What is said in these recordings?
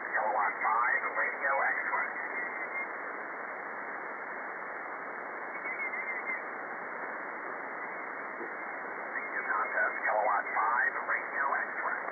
Kilowatt 5, radio X-ray. New contest, Kilowatt 5, radio X-ray.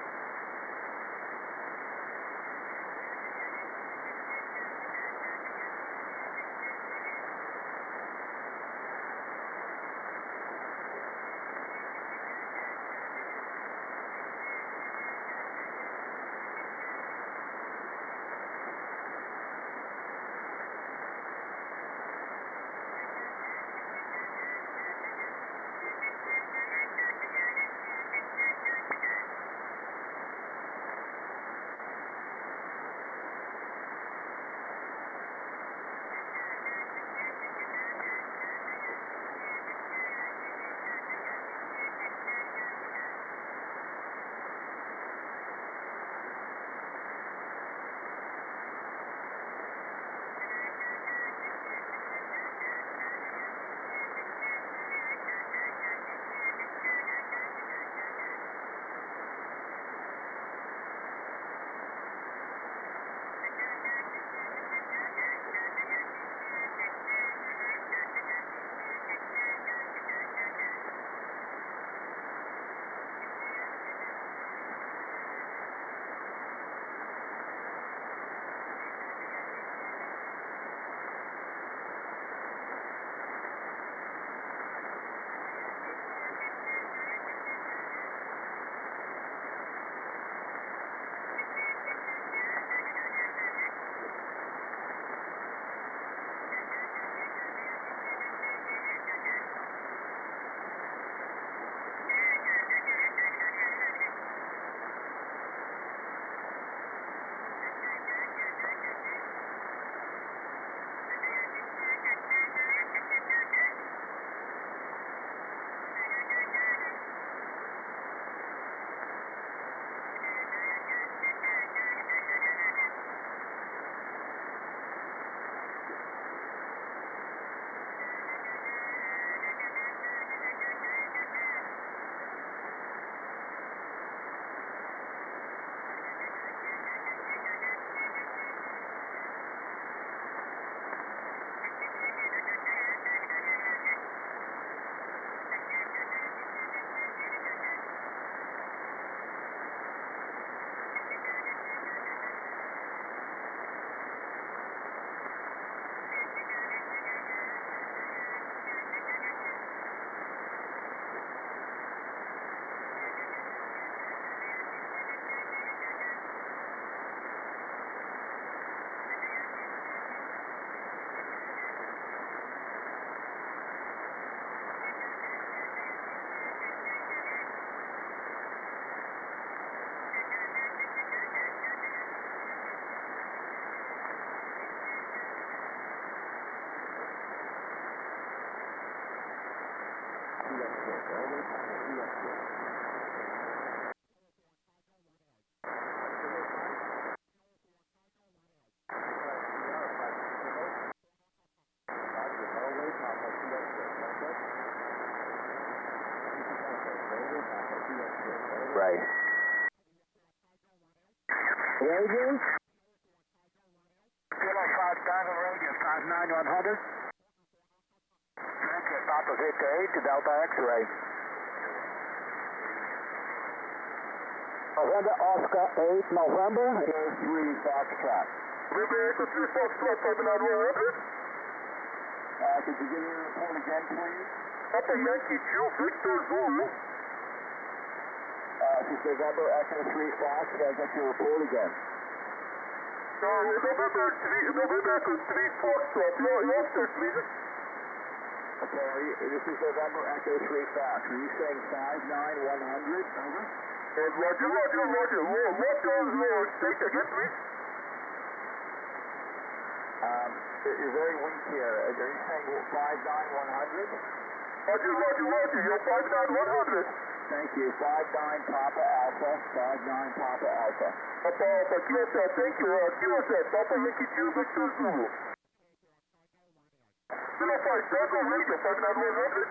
Right. Radio? Kilo 5 Diamond Radio, 59100. Transmit Papa Victor 8 to Delta X-ray. November Oscar 8, November is 3 Foxtrot. November 8 to 3 Foxtrot, 59100. Could you give me a report again, please? Papa Yankee 2, Victor Zulu. This is November Echo 3 Fox. Can I get your report again? November Echo 3 Foxtrot. Your sir, please. Okay, this is November Echo 3 Fox. Are you saying 59100? Over. Roger. What is state again, please? You're very weak here. Are you saying 59100? Roger. You're 59100. Thank you. 59 Papa Alpha. 59 Papa Alpha. Papa Alpha, Kilo Set, thank you. Kilo Set, Papa Yankee 2, Victor Zulu. Kilo 5 Tango Radio, 59100.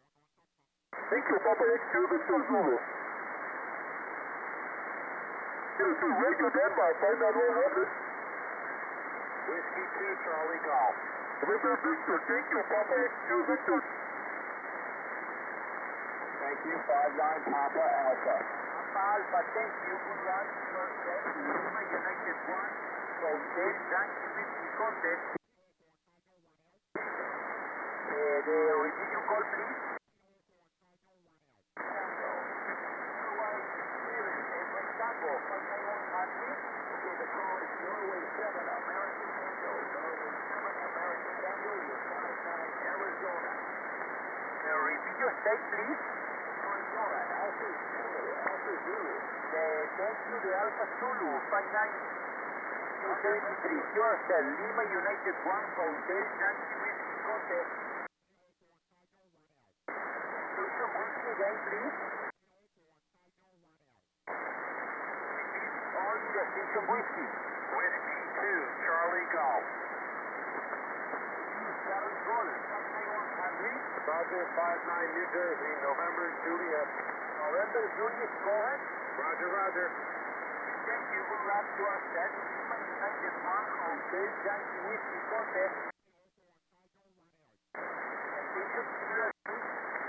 Thank you, Papa Yankee 2, Victor Zulu. Radio Denmark, 59100. Whiskey 2, Charlie Golf. November Victor, thank you, Papa X2 Victor. Thank you, 59 Papa Alpha. Papa Alpha, thank you, good luck. Lima United 1, Hotel Yankee Whiskey Contest. The review call, please. Tango, 59100. Okay, the call is Norway 7, American Tango. Norway 7, American Tango, you're 59 Arizona. Review state, please. Arizona, Alpha Zulu. Thank you, the Alpha Zulu, 5973. Yourself, Lima United 1, Hotel Yankee Whiskey Contest. Station Whiskey again, please. Only the Station Whiskey. Whiskey 2, Charlie Golf. Charlie Golf, 59100. Roger, 59 New Jersey, November Juliet. November Juliet, go ahead. Roger, Roger. Thank you, good luck to us. That Lima United 1, Hotel Yankee Whiskey Contest. Station Kilo, please.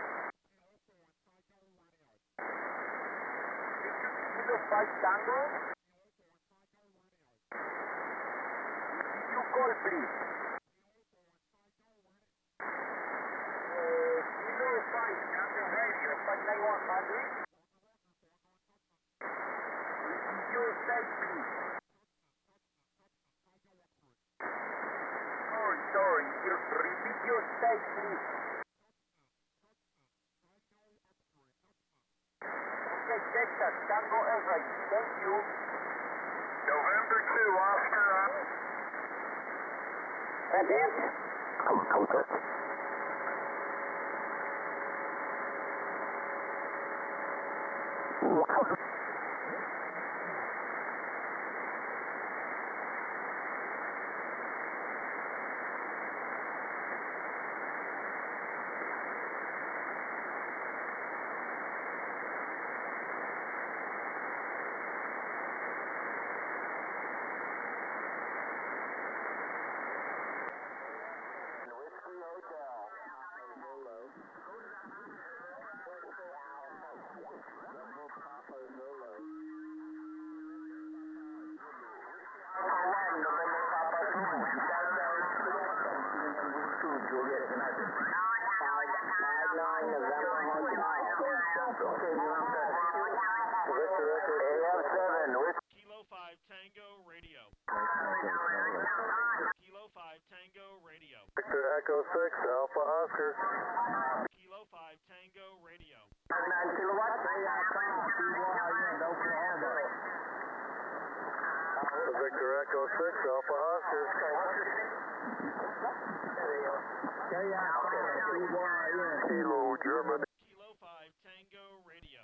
Station Kilo 5 Tango. You call, please. Kilo 5, Captain Radio, 59100. Repeat your state, please. Sorry. Repeat your state, please. Okay, Texas, Tango Airways. Thank you. November 2, Oscar up. That's it. Kilo 5 Tango Radio. Kilo 5 Tango Radio. Victor Echo 6, Alpha Oscar. Kilo 5 Tango Radio. 9 kilowatts. Victor Echo 6, Alpha Oscar. Kilo Germany. Kilo 5 Tango Radio.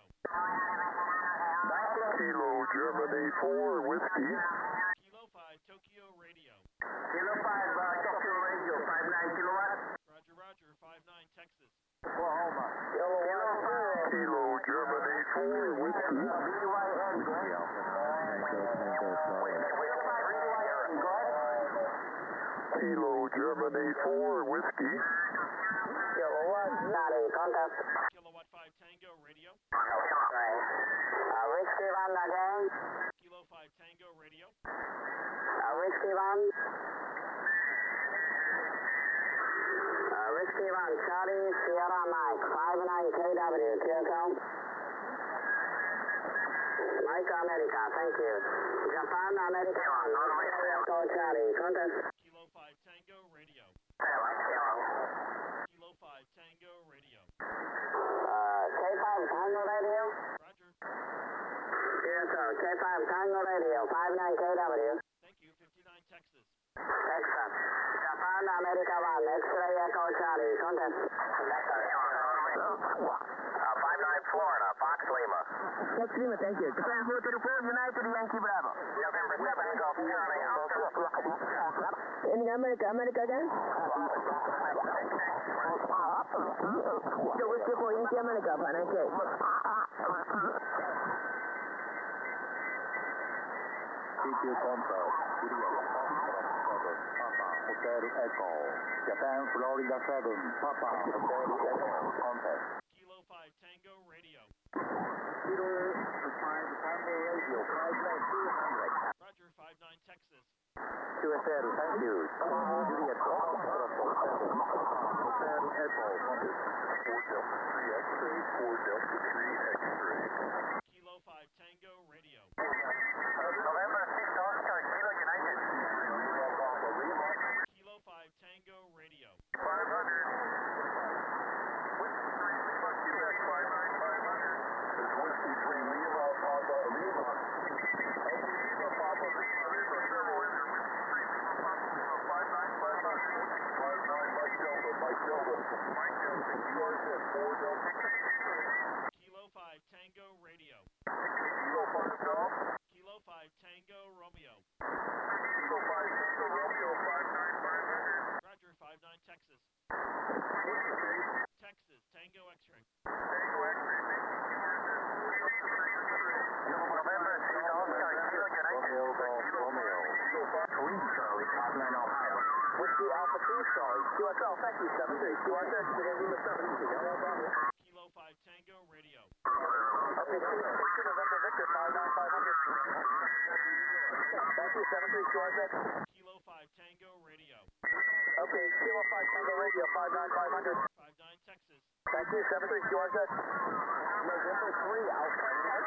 Kilo Germany 4, Whiskey. Kilo 5 Tokyo Radio. Kilo 5, Tokyo Radio, 59 kilowatts. Roger, 59 Texas. Oklahoma. Kilo Germany 4, Whiskey. Kilo Germany 4, Whiskey. Kilowatt 5 Tango Radio. Whiskey 1 again. Kilo 5 Tango Radio. Whiskey 1. Whiskey 1, Charlie Sierra Mike, 59 KW, QSL. Mike America, thank you. Japan America 1, Echo Charlie, contest. Kilo 5 Tango Radio. Kilo 5 Tango Radio. K5 Tango Radio. Roger. Yes, sir. K5 Tango Radio, 59 KW. Thank you, 59 Texas. Texas. Japan America 1, X-ray Echo Charlie, contest. 59 Florida, Fox Lima. Fox Lima, thank you. Japan Hotel 4, United Yankee Bravo. November 7, Golf Charlie, Alpha. America again? So Whiskey 4, Yankee America, 59K. Tokyo contact. Juliet 7, Papa Hotel Echo. Japan Florida 7, Papa Hotel Echo contact. Kilo 5 Tango Radio. Kilo 5 Tango Radio 59200. Roger, 59 Texas. QSL, thank you. Juliet 7, Hotel Echo contact. 4 Delta 3 X-ray, 4 Delta 3 X-ray. Kilo 5 Tango Radio. November 6 Oscar, Kilo United. Kilo 5 Tango Radio. 500. Whiskey 3 Lima, Quebec 59500. Whiskey 3 Lima, Papa Lima. Lima, Papa Lima. There's several in there. Whiskey 3 Lima, Papa Lima 59500. 59 Mike Delta, Mike Delta. Mike Delta, QRZ 4 Delta. Kilo 5 Tango Radio. Kilo 5 Golf. Kilo 5 Tango Romeo. Kilo 5 Tango Romeo 59500. Roger, 59 Texas. What's the date? Texas Tango X-ray. Tango X-ray, thank you. November 6 Oscar, Kilo United. Romeo. Kilo 5 Green Charlie, Cleveland, Ohio. Whiskey Alpha 2 Charlie, QSL, thank you, 73. QRZ, Lima 7, Sierra Bravo. Kilo 5 Tango Radio. Okay, Victor, November Victor, 59500. Thank you, 73, QRZ. Kilo 5 Tango Radio. Okay, Kilo 5 Tango Radio, 59500. 59 Texas. Thank you, 73, QRZ. November 3, Alpha.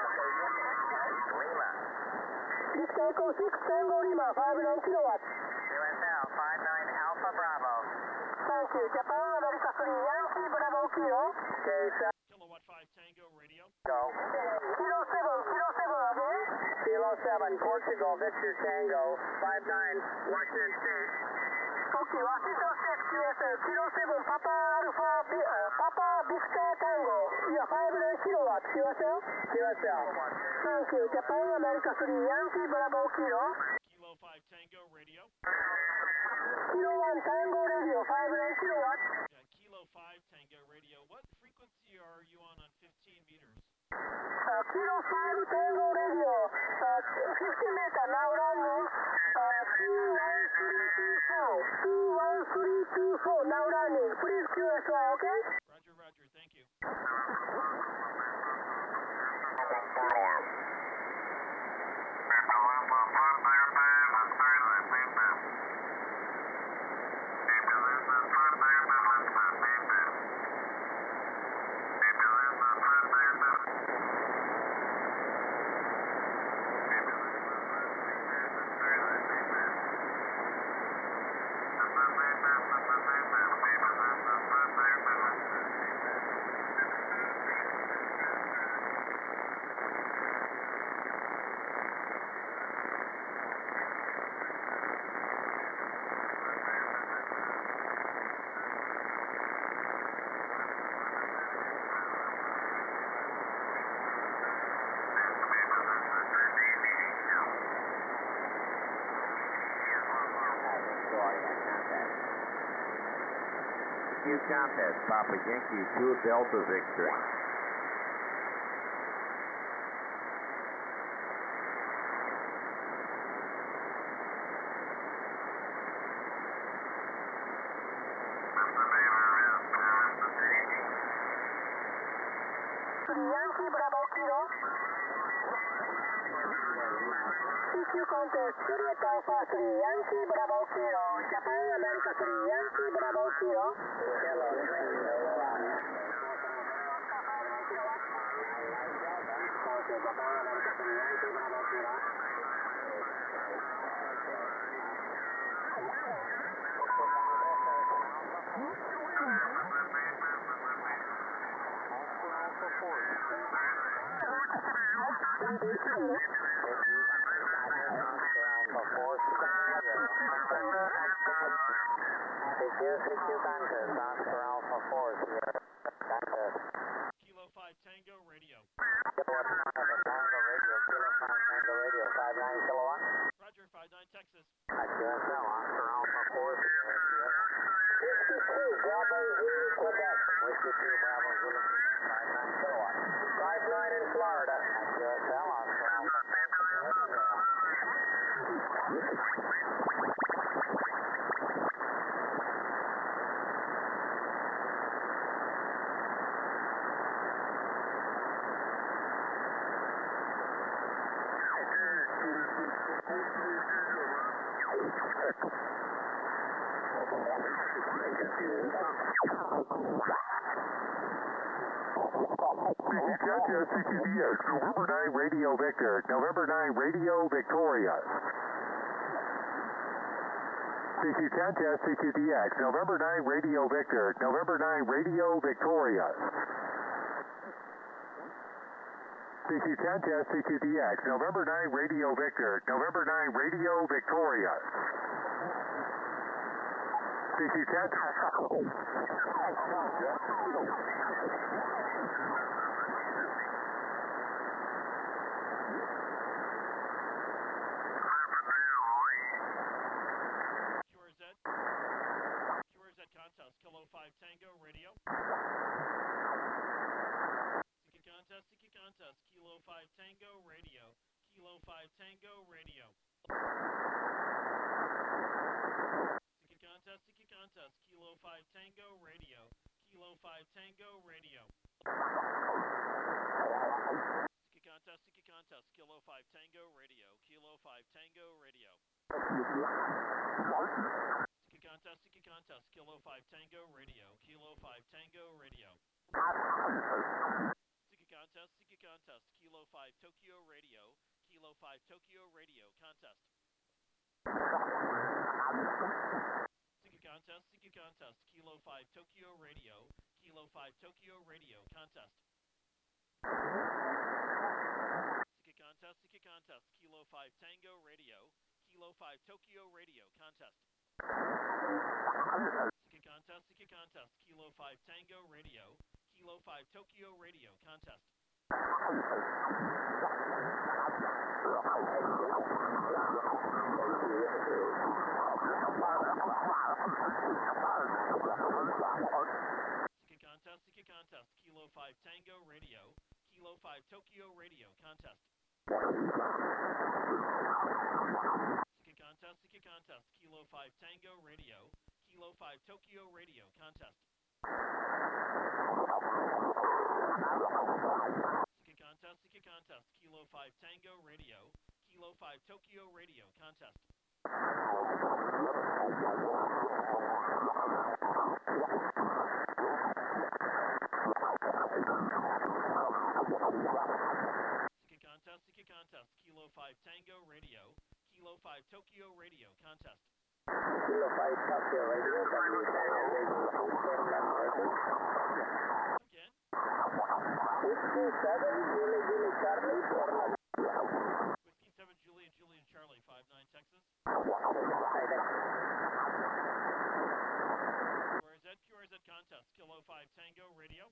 Lima. Echo 6 Tango Lima, 59 kilowatts. QSL 59 Alpha Bravo. Thank you, Japan America 3, Yankee Bravo Kilo. Okay, Kilowatt 5 Tango Radio. go. Kilo 7 again. Kilo 7, Portugal, Victor Tango, 59, Washington State. Okay, Washington State, QSL, Kilo 7, Papa Alpha, Papa Victor Tango. Yeah, 59 kilowatts, QSL? QSL. Thank you, Japan America 3, Yankee Bravo Kilo. Kilo 5 Tango Radio. Kilo 1 Tango Radio, 59 kilowatts. Yeah, Kilo 5 Tango Radio. What frequency are you on 15 meters? Kilo 5 Tango Radio, 50 meter now running, 21324 now running, please QSL, okay? Roger, Roger. Thank you. Q contest, Papa Yankee 2 Delta Victor. Yankee Bravo Kilo. CQ contest, Juliet Alpha 3, Yankee Bravo Kilo. Japan America 3, Yankee Bravo Kilo. Kilo 5 Tango Radio. Roger, 59 Texas. Whiskey 2 Bravo Zulu 59 kilowatts. 59 in Florida. QSL Oscar Alpha. Contest CQDX, November 9 Radio Victor, November 9 Radio Victoria. CQ Contest CQDX, November 9 Radio Victor, November 9 Radio Victoria. CQ Contest CQDX, November 9 Radio Victor, November 9 Radio Victoria. CQ Contest. Contest, Kilo 5 Tango Radio. CQ Contest, Kilo 5 Tango Radio. Kilo 5 Tango Radio. CQ Contest, Kilo 5 Tango Radio. Kilo 5 Tango Radio. CQ Contest, Kilo 5 Tango Radio. Kilo 5 Tango Radio. CQ Contest, Kilo 5 Tango Radio, Kilo 5 Tango Radio. CQ Contest, Kilo 5 Tokyo Radio, Kilo 5 Tokyo Radio, contest. CQ Contest, Kilo 5 Tokyo Radio, Kilo 5 Tokyo Radio, contest. CQ Contest, Kilo 5 Tango Radio, Kilo 5 Tokyo Radio, contest. CQ Contest, Kilo 5 Tango Radio, Kilo 5 Tokyo Radio, contest. CQ Contest, Kilo 5 Tango Radio, Kilo 5 Tokyo Radio, contest. CQ Contest, Kilo 5 Tango Radio, Kilo 5 Tokyo Radio, contest. CQ Contest, Kilo 5 Tango Radio, Kilo 5 Tokyo Radio, contest. CQ Contest, Kilo 5 Tango Radio, Kilo 5 Tokyo Radio, contest. Kilo 5 Tokyo Radio, Again. Whiskey 7, Julie, Charlie, Portland. Whiskey 7, Julia, Charlie, 59 Texas. QRZ contest, Kilo 5 Tango Radio.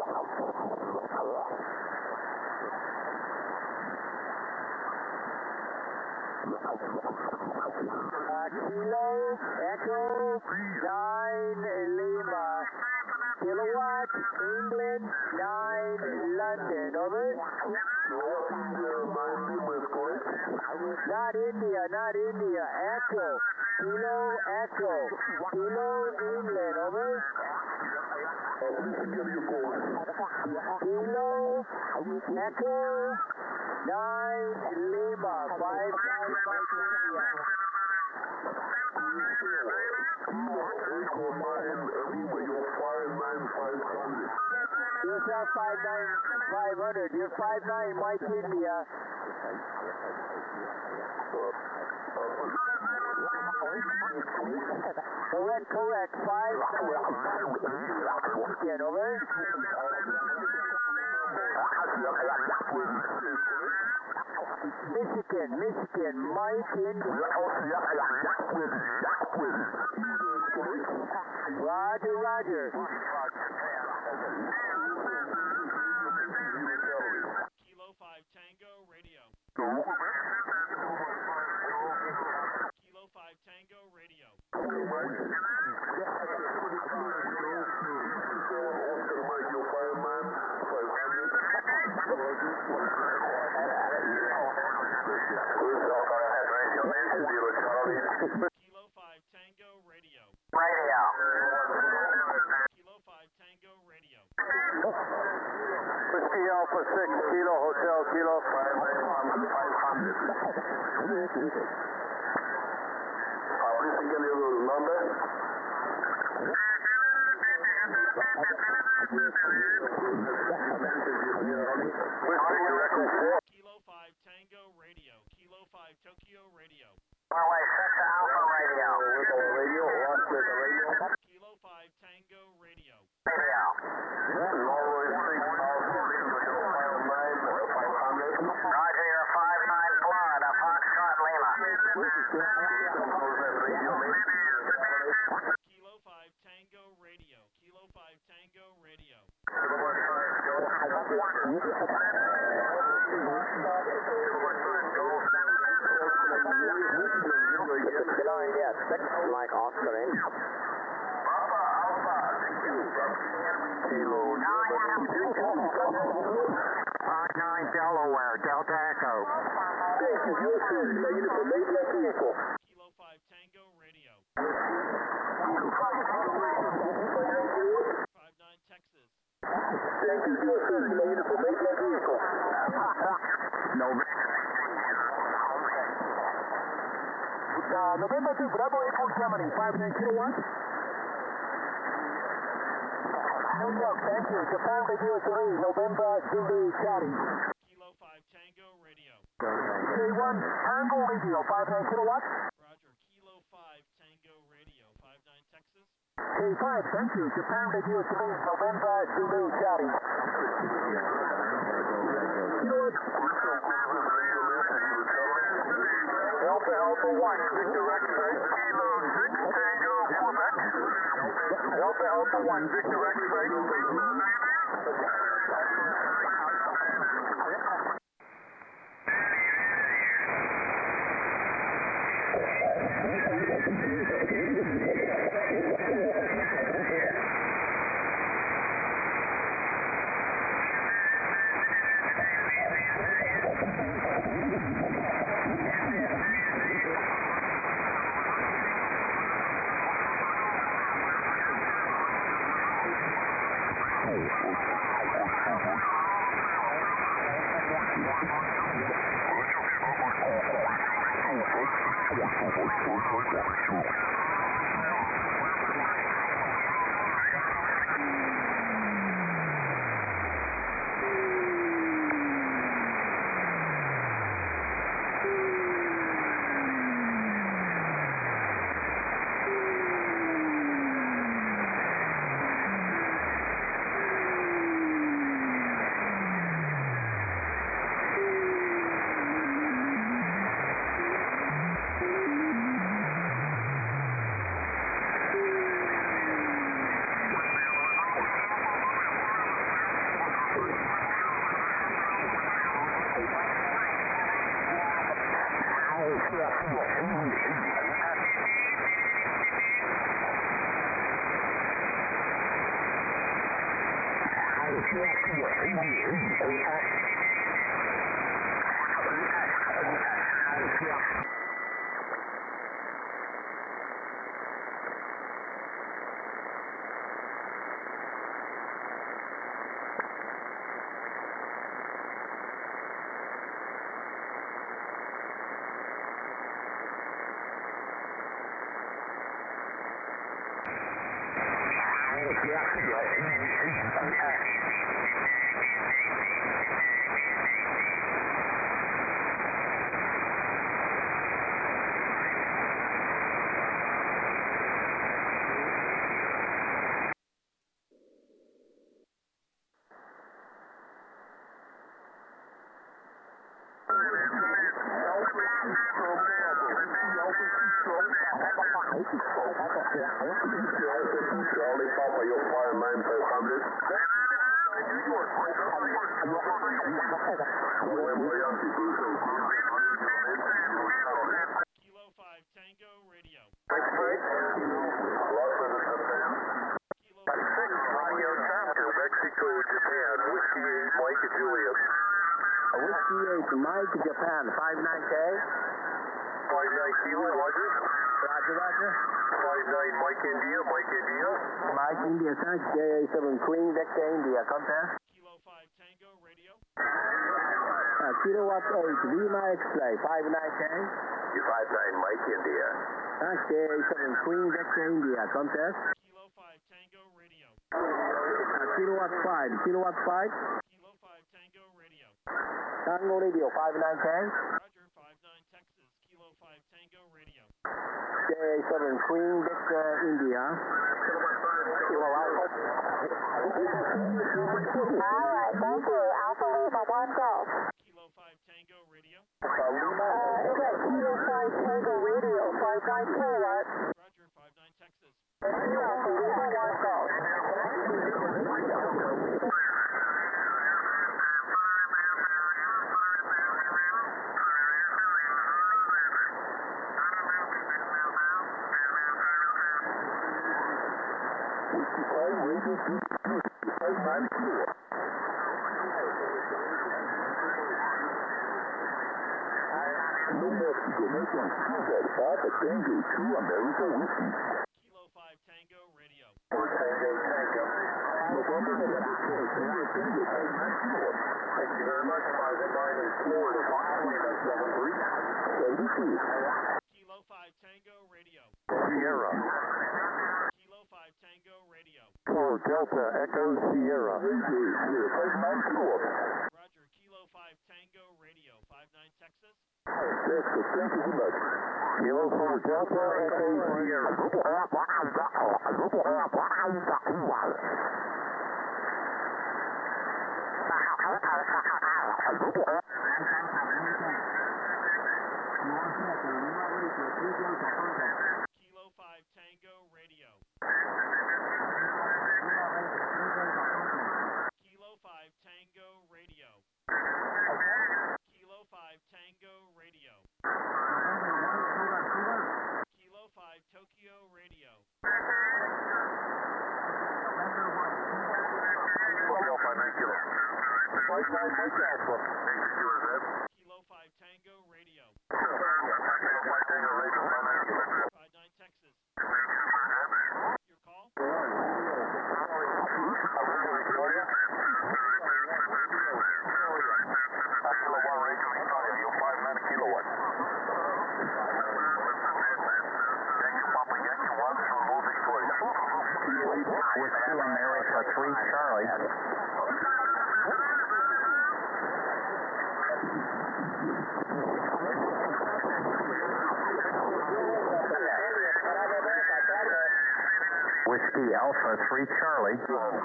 Kilo, Echo, 9, Lima. Kilowatt, England, 9, London, over. Not India, Echo, Kilo, Kilo, England, over. Kilo, Echo, 9, Lima, 5, India. Yourself 59500. You're 59 Mike India. Correct. 5 Get over. Michigan, Mike India. Roger. Kilo 5 Tango Radio. Kilo 5 Tango Radio. Kilo 5 Tango Radio. Kilo 5 Tango Radio. Whiskey Alpha 6, Kilo Hotel, Kilo 500. just to give you a number. Kilo 5 Tango Radio. Kilo 5 Tokyo Radio. Runway 6 Alpha Radio. Radio, lost with the radio. Kilo 5 Tango Radio. Radio. Norway 6 Alpha Radio, 500. Roger, you're 59 Florida, Foxtrot Lima. Kilo 5 Tango Radio. Kilo 5 Tango Radio. India 6, Mike Oscar in. Papa Alpha, Kilo 59 Delaware, Delta Echo. Thank you, your service. May you information that vehicle. Kilo 5 Tango Radio. 59 Texas. Thank you, your service. May you information that vehicle. No. November 2, Bravo Echo Germany, 59 kilowatts. New York, thank you. Japan, the USA, November, Zulu, Charlie. Kilo 5 Tango Radio. K1, Tango Radio, 59 kilowatts. Roger. Kilo 5 Tango Radio. 59 Texas. K5, thank you. Japan, the USA, November, Zulu, Charlie. Delta Alpha 1, Victor X-ray. Kilo 6 Tango Quebec. Delta Alpha 1, Victor X-ray. Charlie Papa, you'll fly 9400. Kilo 5 Tango Radio. X-ray. Kilo 6 Audio Chapter, Mexico, Japan. Whiskey 8, Mike and Julius. Whiskey 8, Mike, Japan, 59K. 59 Kilo, Roger. Roger, Roger. 59 Mike India, Mike India. Mike, India, thanks. JA7 Queen, Victor, India, compare. Kilo 5 Tango Radio. Kilowatt 8, Lima X-ray, 59K. You 59 Mike India. KA7 Queen Victor India, contest. Kilo 5 Tango Radio. Kilowatt 5, Kilowatt 5. Kilo 5 Tango Radio. Tango Radio 5910. Roger, 59 Texas. Kilo 5 Tango Radio. KA7 Queen Victor India. Kilo Alpha. Alright, thank you. Alpha Lima, 1 Golf. Kilo 5 Tango Radio. Is that Kilo 5 Tango Radio, 59 kilowatt? Roger, 59 Texas. Alpha Lima, 1 Golf. New Mexico, making that Alpha Tango 2 America Whiskey. Kilo 5 Tango Radio. November 24th, Tango 59 kilowatts. Thank you very much. 519 is Florida, 72. Kilo 5 Tango Radio. Sierra. Kilo 5 Tango Radio. 4 Delta Echo Sierra. 59 kilowatts. Roger, Kilo 5 Tango Radio. 59 Texas. Texas, thank you so much. Kilo 4 Delta Echo Sierra. Kilo 5 Tango Radio. Kilo 5 Tango Radio. Kilo 5 Tango Radio. Kilo 5 Tokyo Radio. Kilo 5 Tango Radio. 59 Texas. Your call? Whiskey America 3 Charlie. Whiskey Alpha 3 Charlie. Kilo 5.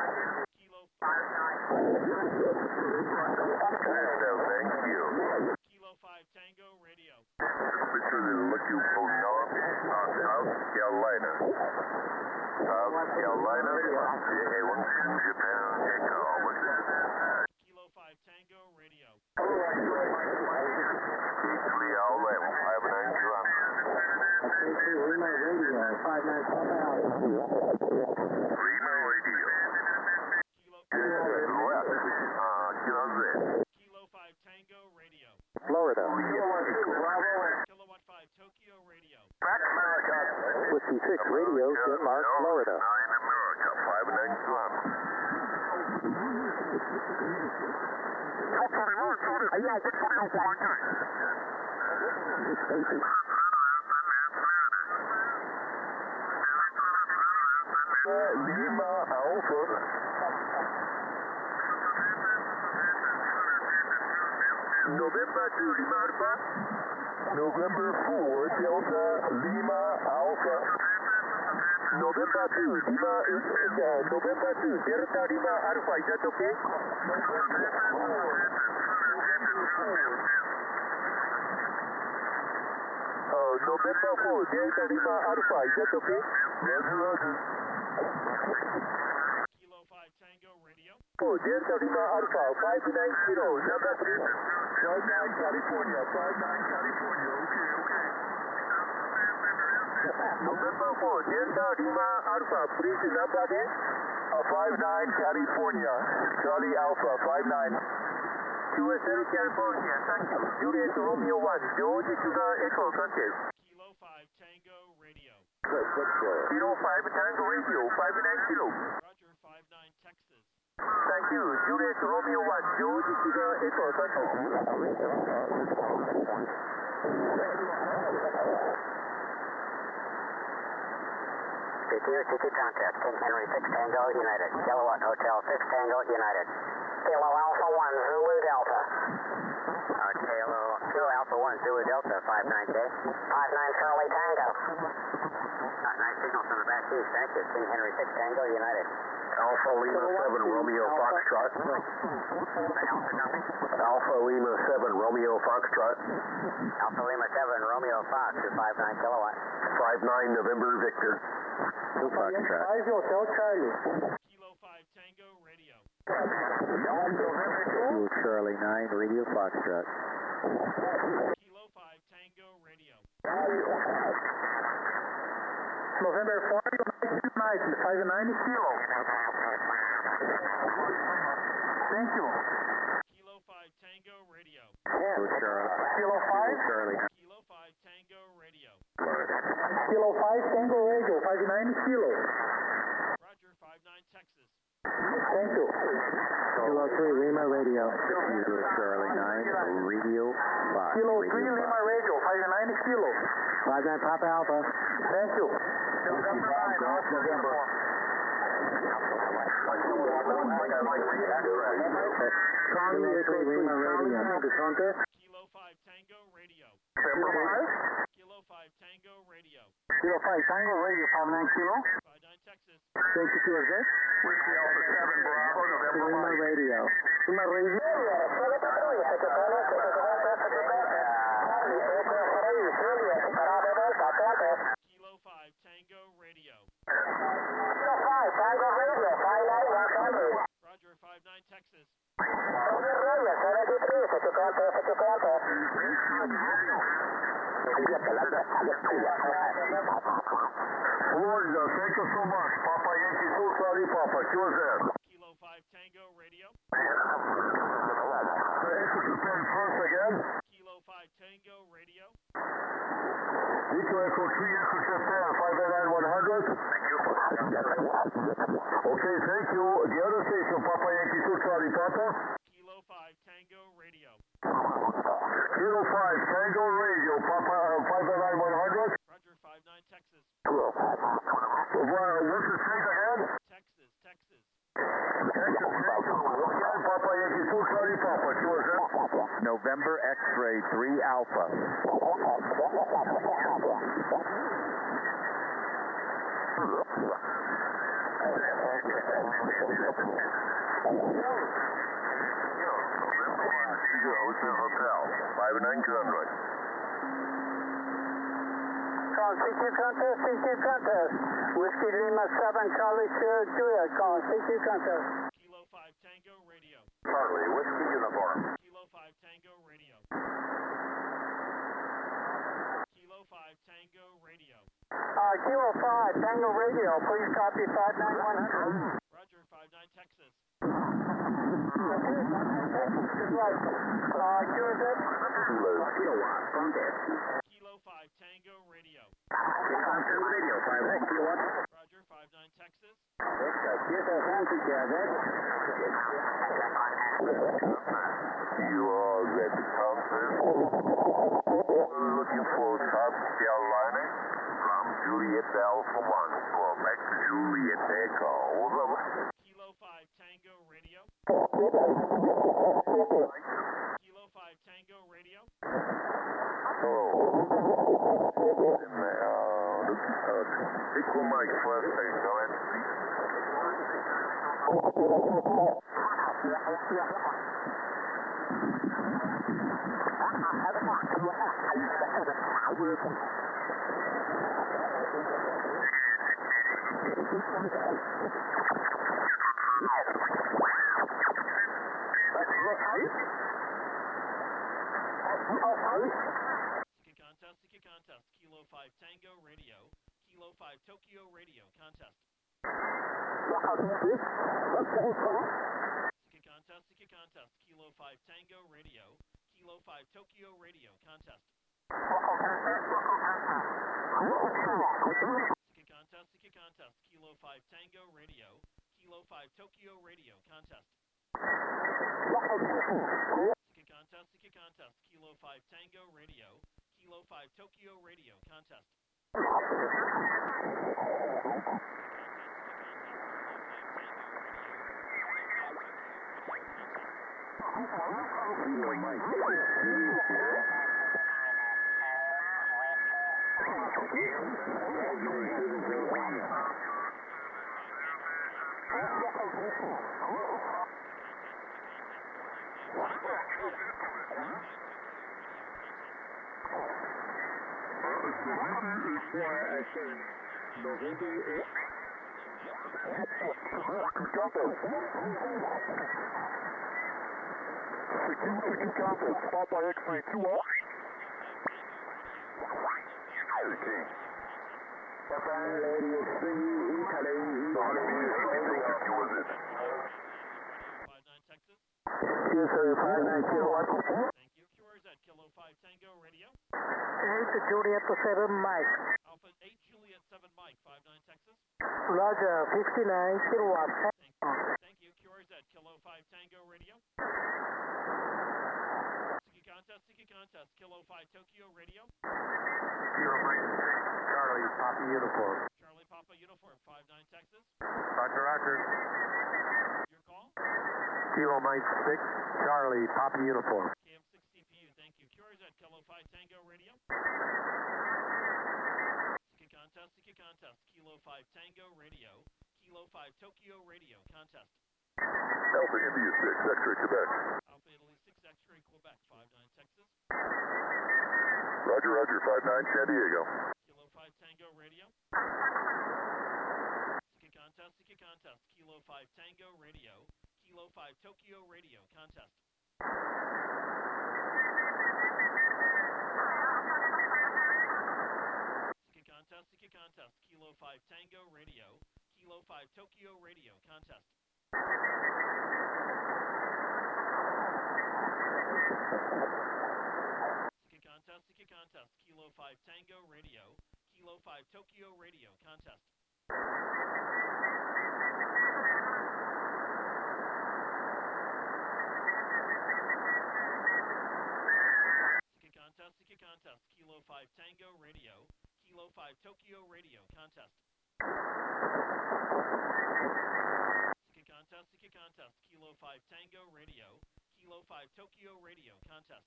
Thank you. Kilo 5 Tango Radio. This is looking for North South Carolina. South Carolina, JA1 Japan Echo. What's it? Kilo 5 Tango Radio. K3 Outlet, 59 drum. Lima Radio 5910. Lima Radio. Kilo West, Kilo 5 Tango Radio. Florida. Kilowatt 5 Tokyo Radio. Whiskey 6 Radio, Denmark, Florida. 9 America, 59 drum. Lima Alpha. November 2 Lima Alpha. November 4 Delta Lima Alpha. November 2 Lima November 2 Delta Lima Alpha. Is that okay? November 4 Delta Lima Alpha. Is that okay? Yes, Roger. Kilo 5 Tango Radio. Delta Lima Alpha 590, number 3. 59 California, 59 California. Okay. November 4 Delta Lima Alpha, please number 59 California. Charlie Alpha 59. QSL California, thank you. Juliet Romeo 1, George Sugar Echo Contest. Kilo 5 Tango Radio. Kilo 5 Tango Radio, 590. Roger, 59 Texas. Thank you. Juliet Romeo 1, George Sugar Echo Contest. CQ contest, King Henry 6 Tango United, Kilowatt Hotel 6 Tango United. Kilo Alpha 1 Zulu Delta. Kilo Alpha 1 Zulu Delta, 59K. 59 Charlie Tango. Nice signal from the back east, thank you. King Henry 6 Tango United. Alpha Lima 7 Romeo Foxtrot. Alpha nothing. Alpha Lima 7 Romeo Foxtrot. Alpha Lima 7 Romeo Fox, 259 kilowatt. 59 November Victor. Foxtrot. Hotel Charlie. Kilo 5 Tango Radio. Kilo Charlie 9 Radio Foxtrot. Kilo 5 Tango Radio. November 4, United, 590 kilo. Thank you. Kilo 5 Tango Radio. Kilo Charlie. Kilo 5. Charlie. Kilo 5 Tango Radio. Kilo 5 Tango Radio, 590 kilo. Roger, 59 Texas. Thank you. Kilo 3 Lima Radio. Kilo Charlie 9 Radio Fox. Kilo 3 Lima Radio, 590 kilo. 59 Papa Alpha. Thank you. November 9, November. Kilo 3 Lima Radio. Kilo 5 Tango Radio. Kilo 5 Tango Radio. Kilo 5 Tango Radio, 59 kilo. 59 Texas. Thank you, QRZ. Whiskey Alpha 7 Bravo, November Lima Radio. Lima Radio. Kilo 5 Tango Radio. Kilo 5 Tango Radio, 59100. Roger, 59 Texas. Florida, thank you so much. Papa Yankee 2 Charlie Papa, QZ. Kilo 5 Tango Radio. First again. Kilo 5 Tango Radio. Echo Echo 3 Echo Japan, 589-100. Okay, thank you. The other station, Papa Yankee 2 Charlie Papa. Kilo 5 Tango Radio. Kilo 5 Tango Radio, Papa 589-100. Roger, 59 Texas. What's the state again? Texas, Texas. Again, Papa Yankee 2 Charlie Papa, QZ. November X-Ray 3 Alpha. Hotel, 59200. CQ contest, CQ contest. Whiskey Lima 7 Charlie Sierra Julia, calling CQ contest. Kilo 5 Tango Radio. Charlie, Whiskey Uniform. Kilo 5 Tango Radio. Kilo 5 Tango Radio. Kilo 5 Tango Radio, please copy 59100. Roger, 59 Texas. QRZ? Kilowatt contest. Kilo 5 Tango Radio. Radio 5 kilowatt. Roger, 59 Texas. You are at the counter. Looking for South Carolina from Juliet Alpha 1 for back to Juliet Echo. Over. Kilo 5 Tango Radio. Kilo 5 Tango Radio. Equal Mike first thing, go ahead. Sticky contest. Kilo 5 Tango Radio. Kilo 5 Tokyo Radio contest. Sticky contest. Kilo 5 Tango Radio. Kilo 5 Tokyo Radio contest. Sticky contest. Kilo 5 Tango Radio. Kilo 5 Tokyo Radio contest. Sticky contest. Kilo 5 Tango Radio. Kilo 5 Tokyo Radio contest. Kilo Mike 6, spot by X-Ray 2 off. Japan Radio 3, Italy, Yes, sir, 59 kilowatt. thank you. QRZ Kilo 5 Tango Radio. 8 Juliet 7 Mike. Alpha 8 Juliet 7 Mike, 59 Texas. Roger, 59 kilowatt. Thank you. QRZ Kilo 5 Tango Radio. Siki contest, Kilo 5 Tokyo Radio. Kilo Mike 6, Charlie, Papa Uniform. Charlie Papa Uniform, 59 Texas. Roger, roger. Your call? Kilo Mike 6, Charlie, Papa Uniform. KM6 CPU, thank you. QRZ Kilo 5 Tango Radio. Siki contest, Kilo 5 Tango Radio. Kilo 5 Tokyo Radio contest. Alpha India 6, X-Ray Quebec. Alpha Italy 6 X-Ray Quebec, 59 Texas. Roger, roger, 59 San Diego. Kilo 5 Tango Radio. Siki contest, Kilo 5 Tango Radio. Kilo 5 Tokyo Radio contest. Siki contest, Kilo 5 Tango Radio. Kilo 5 Tokyo Radio contest. Siki contest, Kilo 5 Tango Radio. Kilo 5 Tokyo Radio contest. Siki contest, Kilo 5 Tango Radio. Kilo 5 Tokyo Radio contest. Siki contest, Kilo 5 Tango Radio. Kilo 5 Tokyo Radio contest.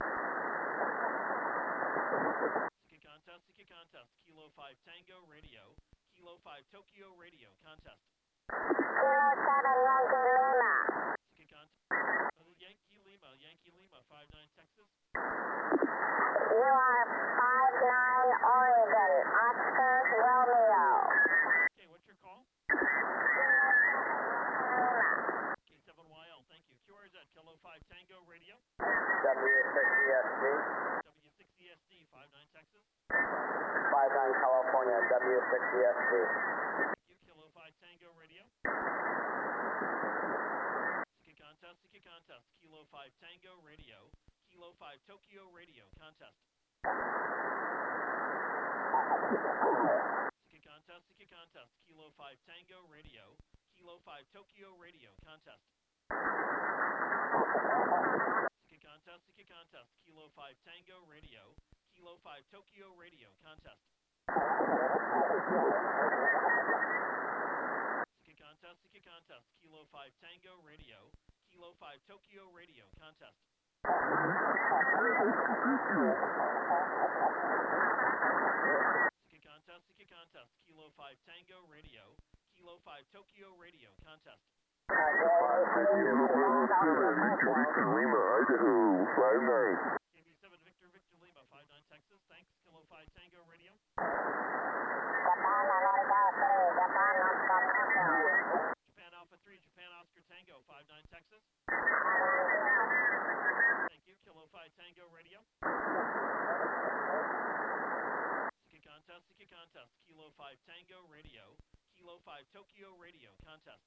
Siki contest, Kilo 5 Tango Radio. Kilo 5 Tokyo Radio contest. Yankee Lima, 59 Texas. You are 59 Oregon, Oscar Romeo. Okay, what's your call? K7YL, thank you. QRZ Kilo 5 Tango Radio. W6ESD, W6ESD, 59 Texas. 59 California, W6ESD. Thank you. Kilo 5 Tango Radio. Siki contest, Kilo 5 Tango Radio. Kilo 5 Tokyo Radio contest. Siki contest, Kilo 5 Tango Radio. Kilo 5 Tokyo Radio contest. Siki contest, Kilo 5 Tango Radio. Kilo 5 Tokyo Radio contest. Siki contest, Kilo 5 Tango Radio. Kilo 5 Tokyo Radio contest. Siki contest, Kilo 5 Tango Radio. Kilo 5 Tokyo Radio contest. Victor Lima, Idaho, 59. KB7 Victor Lima, 59 Texas. Thanks. Kilo 5 Tango Radio. Japan Alpha 3, Japan Oscar Tango, 59 Texas. Thank you. Kilo 5 Tango Radio. Siki contest, Kilo 5 Tango Radio. Kilo 5 Tokyo Radio contest.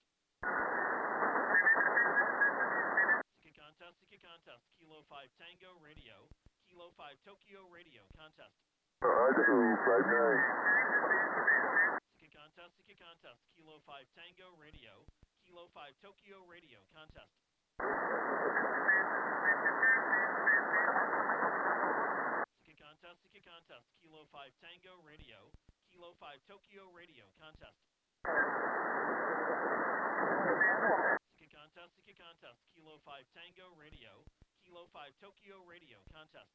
Siki contest, Kilo 5 Tango Radio. Kilo 5 Tokyo Radio contest. Idaho, 59. Siki contest, Kilo 5 Tango Radio. Kilo 5 Tokyo Radio contest. Siki 5 Tango Radio, Kilo 5 Tokyo Radio, contest. Siki contest, Kilo 5 Tango Radio, Kilo 5 Tokyo Radio, contest.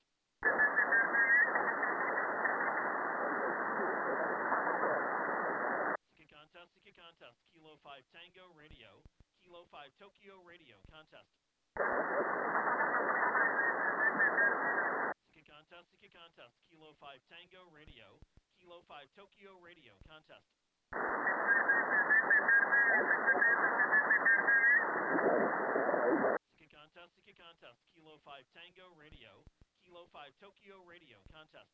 Siki contest, Kilo 5 Tango Radio, Kilo 5 Tokyo Radio, contest. Siki contest, Kilo 5 Tango Radio, Kilo 5 Tokyo Radio, contest. Siki contest, Kilo 5 Tango Radio, Kilo 5 Tokyo Radio, contest.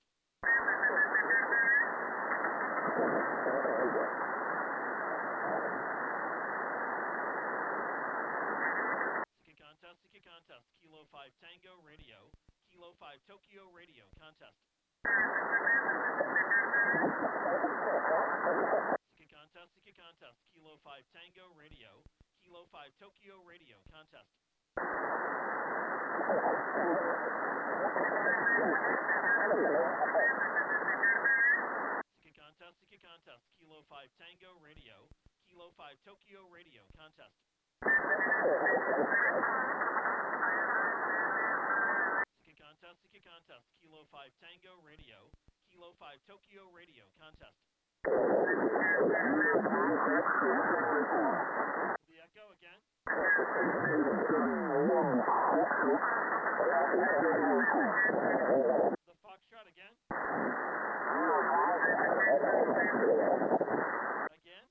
Siki contest, Kilo 5 Tango Radio, Kilo 5 Tokyo Radio, contest. Siki contest, Kilo 5 Tango Radio, Kilo 5 Tokyo Radio, contest. Siki contest, Kilo 5 Tango Radio, Kilo 5 Tokyo Radio, contest. Siki contest, Kilo 5 Tango Radio, Kilo 5 Tokyo Radio, contest. The echo again. The Foxtrot again. Again.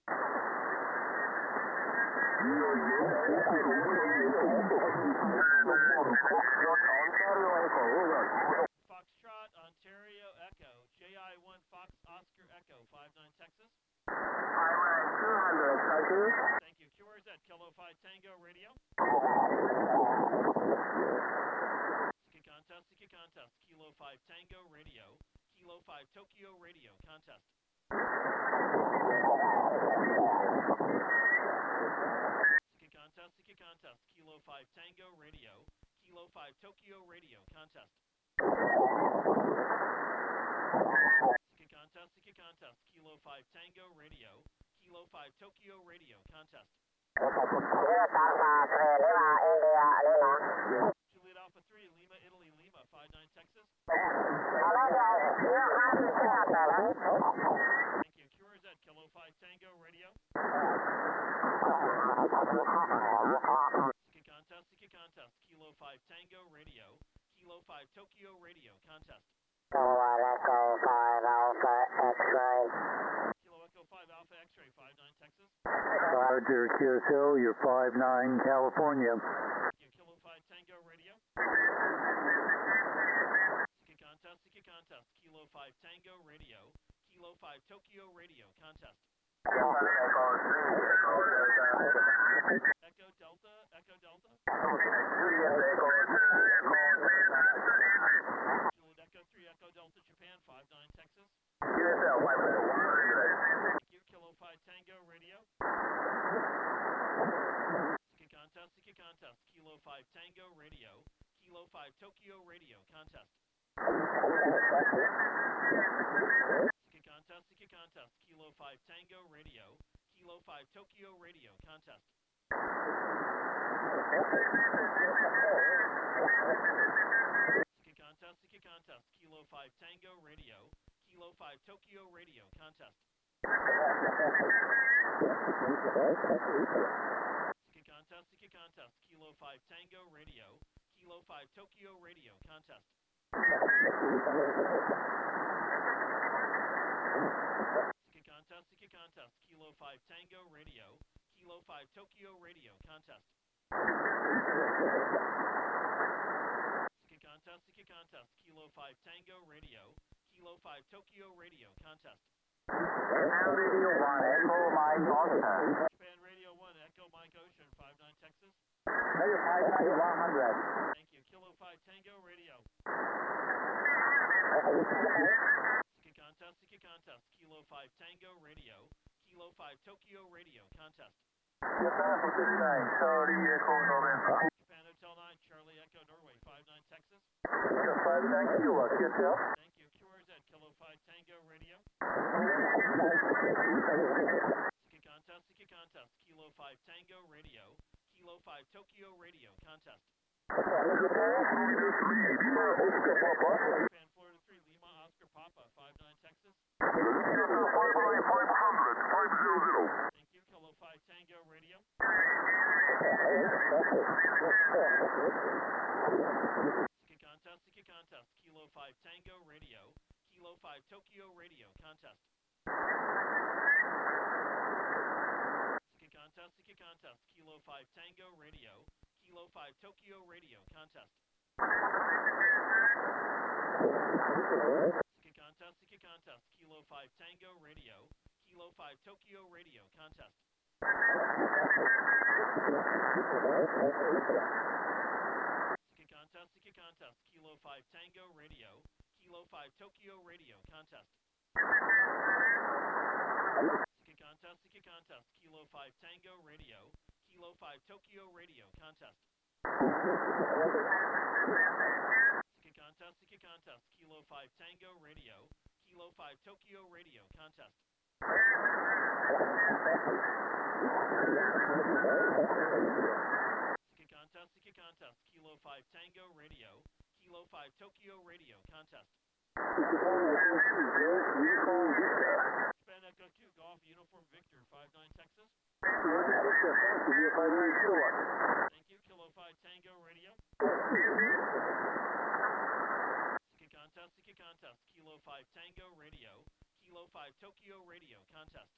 Foxtrot, Ontario, Echo, JI1 Fox Oscar Echo, 59 Texas. Thank you. QRZ, Kilo 5 Tango Radio. Siki contest, Kilo 5 Tango Radio, Kilo 5 Tokyo Radio, contest. Siki contest, Kilo 5 Tango Radio, Kilo 5 Tokyo Radio, contest. Siki contest, Kilo 5 Tango Radio, Kilo 5 Tokyo Radio, contest. Juliet Alpha 3, Lima, Italy, Lima, 59 Texas. Thank you. QRZ, Kilo 5 Tango Radio. Siki contest, Kilo 5 Tango Radio, Kilo 5 Tokyo Radio, contest. Echo 5 Alpha X-ray. Kilo Echo 5 Alpha X-ray, 59 Texas. Roger, QSO, you're 59 California. Thank you. Kilo 5 Tango Radio. Siki contest, Kilo 5 Tango Radio, Kilo 5 Tokyo Radio, contest. Echo Delta, Echo Delta. Juliet Echo 3, Echo Delta, Japan, 59 Texas. Thank you. Kilo 5 Tango Radio. Siki contest, Kilo 5 Tango Radio, Kilo 5 Tokyo Radio, contest. Siki contest, Kilo 5 Tango Radio, Kilo 5 Tokyo Radio, contest. Siki contest, Kilo 5 Tango Radio, Kilo 5 Tokyo Radio, contest. Siki contest, Kilo 5 Tango Radio, Kilo 5 Tokyo Radio, contest. Siki contest, Kilo 5 Tango Radio, Kilo 5 Tokyo Radio, contest. Siki contest, Kilo 5 Tango Radio, Kilo 5 Tokyo Radio, contest. Japan Radio 1, Echo Mike Ocean. Japan Radio 1, Echo Mike Ocean, 59 Texas. 100. Thank you. Kilo 5 Tango Radio. Siki contest, Kilo 5 Tango Radio, Kilo 5 Tokyo Radio, contest. Japan Hotel 9, Charlie Echo November. Japan Hotel 9, Charlie Echo Norway, 59 Texas. 59 Kilo, QSL. Thank you. QRZ, Kilo 5 Tango Contest, Kilo 5 Tango Radio, Kilo 5 Tokyo Radio, contest. Japan, Florida 3, Lima, Oscar Papa, 59 Texas. 500. Thank you, Kilo 5 Tango Radio. Siki Contest, Kilo 5 Tango Radio, Kilo 5 Tokyo Radio, contest. Siki Contest, Kilo 5 Tango Radio, Kilo 5 Tokyo Radio, contest. Siki Contest, Kilo 5 Tango Radio, Kilo 5 Tokyo Radio, contest. Siki Contest, Kilo 5 Tango Radio, Kilo 5 Tokyo Radio, contest. Siki Contest, Kilo 5 Tango Radio, Kilo 5 Tokyo Radio, contest. Siki Contest, Kilo 5 Tango Radio, Kilo 5 Tokyo Radio, contest. Siki Contest, Kilo 5 Tango Radio, Kilo 5 Tokyo Radio, contest. Japan Echo 2, Golf Uniform Victor, 59 Texas. Thank you, Kilo 5 Tango Radio. Siki Contest, Kilo 5 Tango Radio, Kilo 5 Tokyo Radio, contest.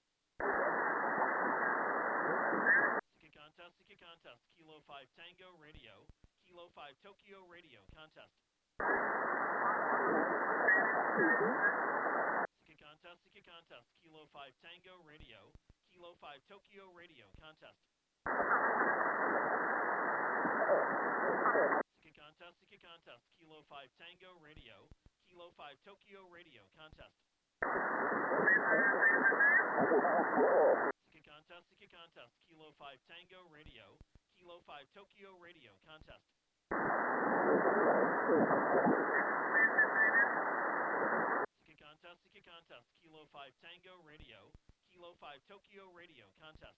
Siki Contest, Kilo 5 Tango Radio, Kilo 5 Tokyo Radio, contest. Siki Contest, Kilo 5 Tango Radio, Kilo 5 Tokyo Radio, contest. Siki Contest, Kilo 5 Tango Radio, Kilo 5 Tokyo Radio, contest. Siki Contest, Kilo 5 Tango Radio, Kilo 5 Tokyo Radio, contest. Siki Contest, Kilo 5 Tango Radio, Kilo 5 Tokyo Radio, contest.